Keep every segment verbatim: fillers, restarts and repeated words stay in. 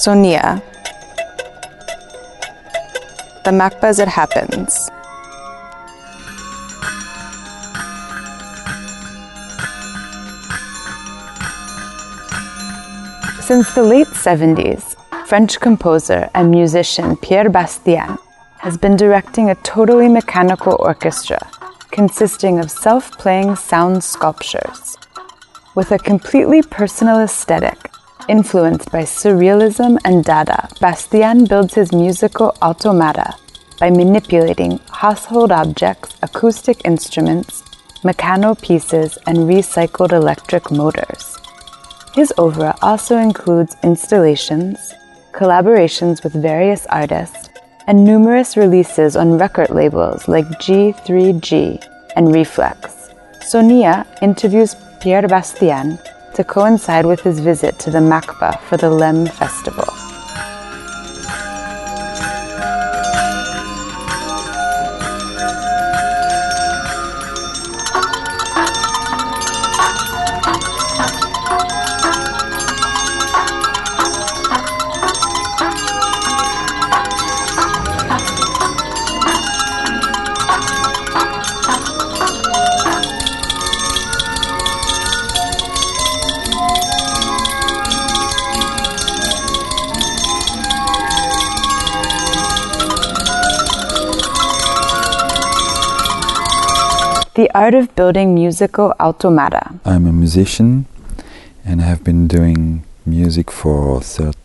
Sonia. The Makba as it happens. Since the late seventies, French composer and musician Pierre Bastien has been directing a totally mechanical orchestra consisting of self-playing sound sculptures. With a completely personal aesthetic, influenced by surrealism and Dada, Bastien builds his musical automata by manipulating household objects, acoustic instruments, mechano pieces, and recycled electric motors. His oeuvre also includes installations, collaborations with various artists, and numerous releases on record labels like G three G and Reflex. Sonia interviews Pierre Bastien to coincide with his visit to the Makba for the Lem Festival. The art of building musical automata. I'm a musician and I have been doing music for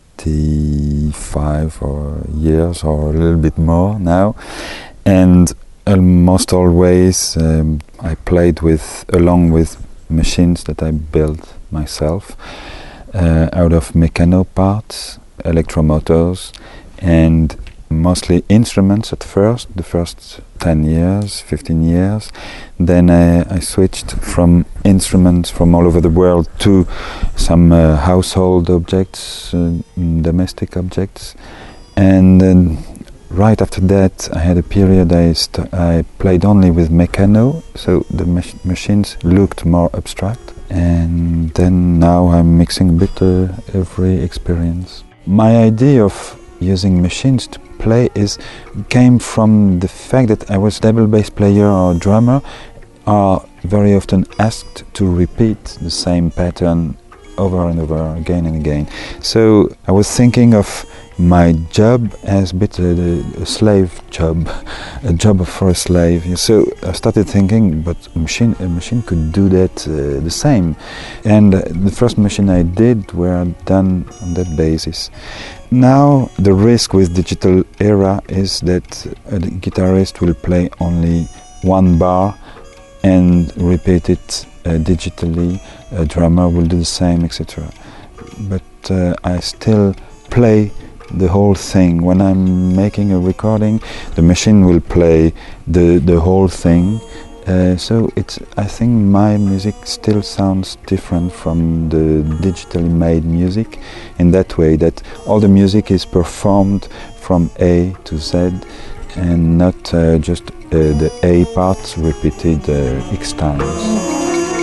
thirty-five or years or a little bit more now, and almost always um, I played with along with machines that I built myself uh, out of mechano parts, electromotors, and mostly instruments at first, the first ten years, fifteen years. Then I, I switched from instruments from all over the world to some uh, household objects, uh, domestic objects. And then right after that I had a period I, st I played only with mechano, so the mach machines looked more abstract. And then now I'm mixing a bit uh, every experience. My idea of using machines to play is came from the fact that I was double bass player or drummer are very often asked to repeat the same pattern over and over again and again. So I was thinking of my job as a bit a, a slave job, a job for a slave. So I started thinking, but a machine, a machine could do that uh, the same. And uh, the first machine I did were done on that basis. Now the risk with digital era is that a guitarist will play only one bar and repeat it uh, digitally. A drummer will do the same, et cetera. But uh, I still play the whole thing. When I'm making a recording, the machine will play the the whole thing. Uh, so it's. I think my music still sounds different from the digitally made music in that way, that all the music is performed from A to Z and not uh, just uh, the A parts repeated uh, X times.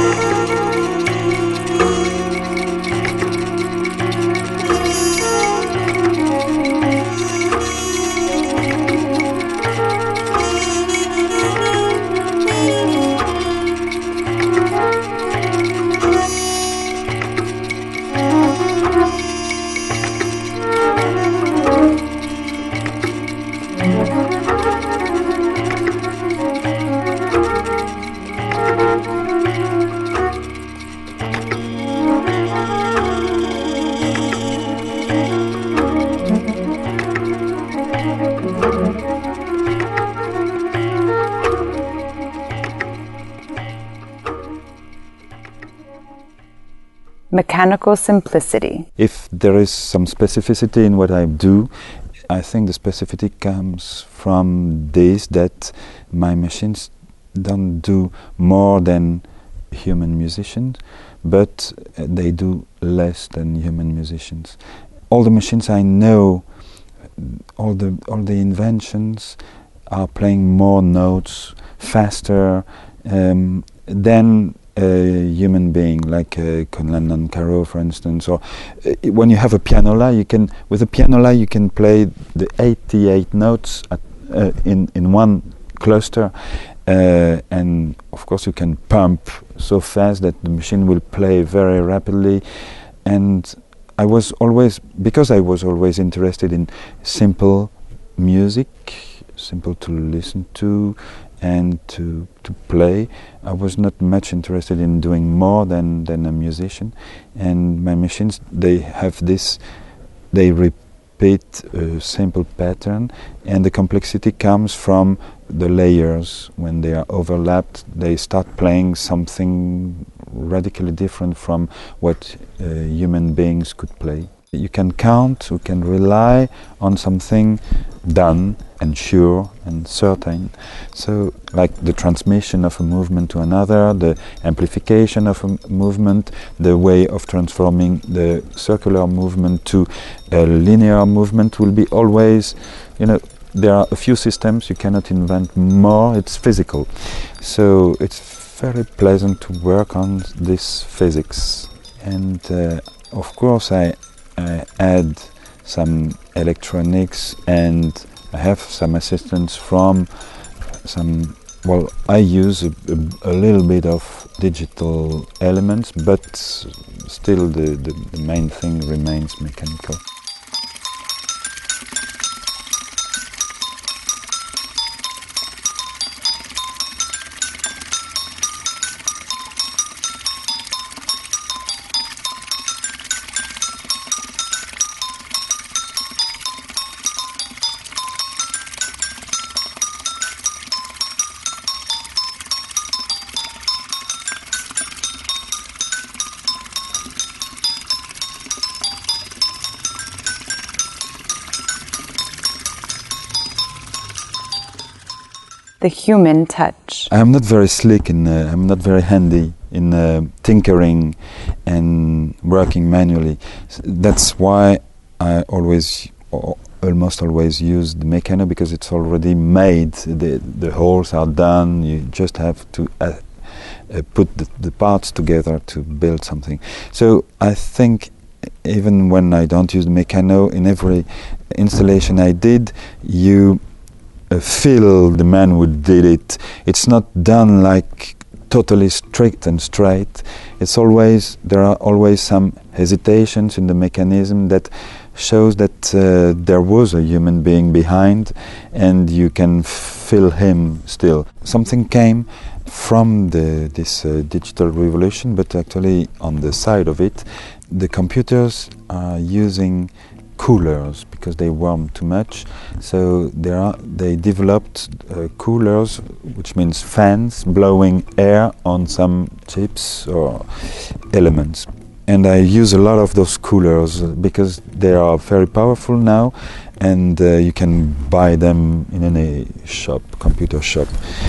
Mechanical simplicity. If there is some specificity in what I do, I think the specificity comes from this, that my machines don't do more than human musicians, but they do less than human musicians. All the machines I know, all the all the inventions are playing more notes faster um, than a human being, like uh, Conlan Nancaro, for instance. Or uh, when you have a pianola, you can with a pianola you can play the eighty-eight notes at, uh, in in one cluster, uh, and of course you can pump so fast that the machine will play very rapidly. And I was always, because I was always interested in simple music, simple to listen to and to to play. I was not much interested in doing more than than a musician. And my machines, they have this, they repeat a simple pattern, and the complexity comes from the layers. When they are overlapped, they start playing something radically different from what uh, human beings could play. You can count, you can rely on something done and sure and certain. So, like the transmission of a movement to another, the amplification of a movement, the way of transforming the circular movement to a linear movement will be always, you know, there are a few systems, you cannot invent more, it's physical. So it's very pleasant to work on this physics. And uh, of course I I add some electronics, and I have some assistance from some, well, I use a, a, a little bit of digital elements, but still the, the, the main thing remains mechanical. The human touch. I'm not very slick and uh, I'm not very handy in uh, tinkering and working manually. S that's why I always, o almost always use the Meccano, because it's already made. The, the holes are done. You just have to uh, uh, put the, the parts together to build something. So I think even when I don't use the Meccano, in every installation I did, you Uh, feel the man who did it. It's not done like totally strict and straight. It's always, there are always some hesitations in the mechanism that shows that uh, there was a human being behind, and you can feel him still. Something came from the, this uh, digital revolution, but actually on the side of it, the computers are using coolers because they warm too much. So there are, they developed uh, coolers, which means fans blowing air on some chips or elements. And I use a lot of those coolers because they are very powerful now, and uh, you can buy them in any shop, computer shop.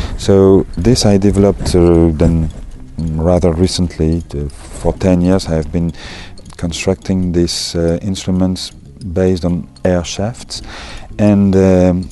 So this I developed uh, then rather recently. Uh, for ten years I have been constructing these uh, instruments based on air shafts, and um,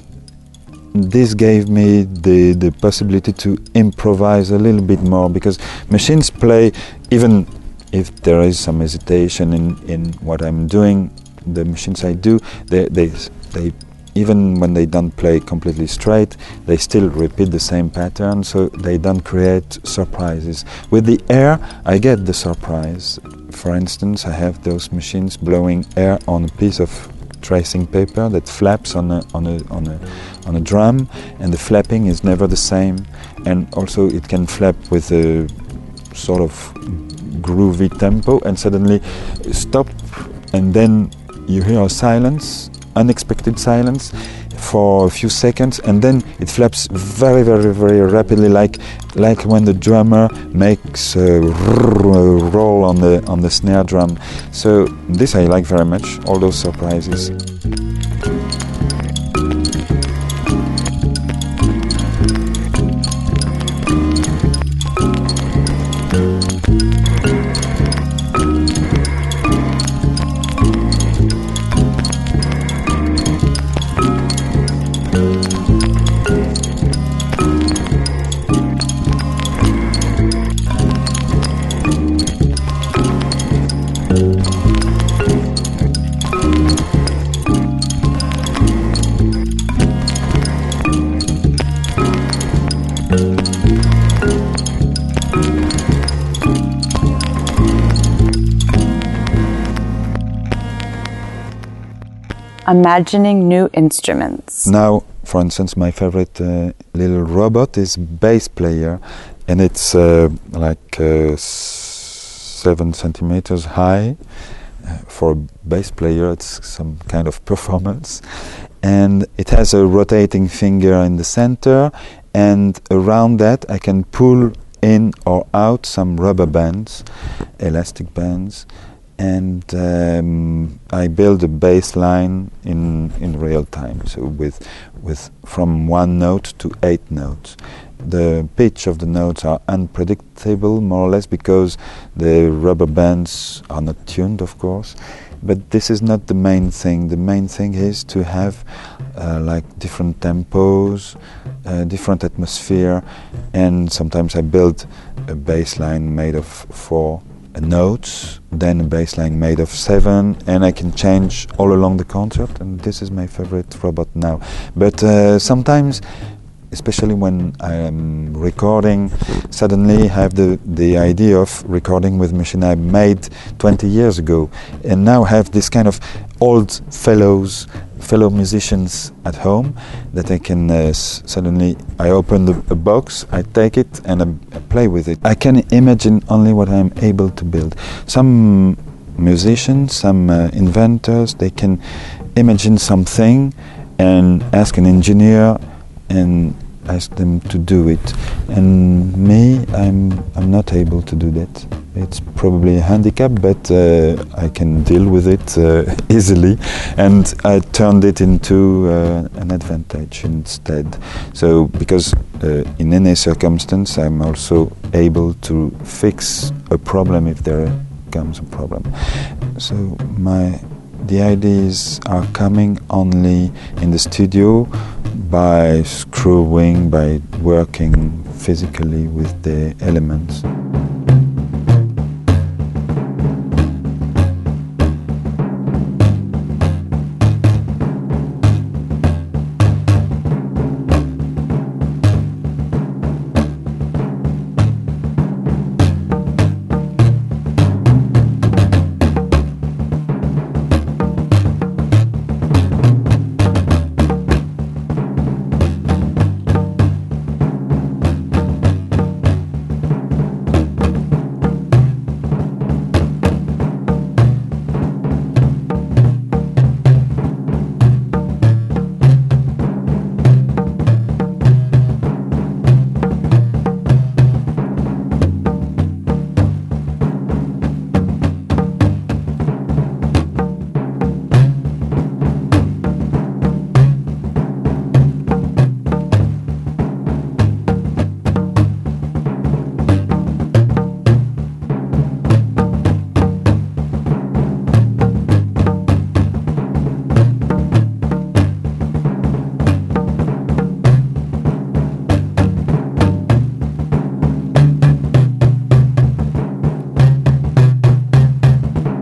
this gave me the, the possibility to improvise a little bit more, because machines play, even if there is some hesitation in, in what I'm doing, the machines I do, they, they, they even when they don't play completely straight, they still repeat the same pattern, so they don't create surprises. With the air, I get the surprise. For instance, I have those machines blowing air on a piece of tracing paper that flaps on a, on a, on a, on a drum, and the flapping is never the same. And also it can flap with a sort of groovy tempo and suddenly stop, and then you hear a silence, unexpected silence for a few seconds, and then it flaps very, very, very rapidly, like like when the drummer makes a roll on the on the snare drum. So this I like very much, all those surprises. imagining new instruments. Now, for instance, my favorite uh, little robot is bass player, and it's uh, like uh, seven centimeters high. Uh, for a bass player, it's some kind of performance. And it has a rotating finger in the center, and around that I can pull in or out some rubber bands, elastic bands, and um, I build a bass line in in real time. So with with from one note to eight notes. The pitch of the notes are unpredictable, more or less, because the rubber bands are not tuned, of course. But this is not the main thing. The main thing is to have uh, like different tempos, uh, different atmosphere, and sometimes I build a bass line made of four notes, then a bass line made of seven, and I can change all along the concert, and this is my favorite robot now. But uh, sometimes, especially when I am recording, suddenly I have the, the idea of recording with machine I made twenty years ago, and now have this kind of old fellows, fellow musicians at home that I can uh, s suddenly, I open the, a box, I take it and I, I play with it. I can imagine only what I'm able to build. Some musicians, some uh, inventors, they can imagine something and ask an engineer and ask them to do it. And me, I'm I'm not able to do that. It's probably a handicap, but uh, I can deal with it uh, easily, and I turned it into uh, an advantage instead. So, because uh, in any circumstance, I'm also able to fix a problem if there comes a problem. So my the ideas are coming only in the studio by screwing, by working physically with the elements.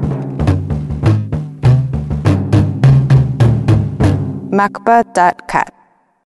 makba dot cat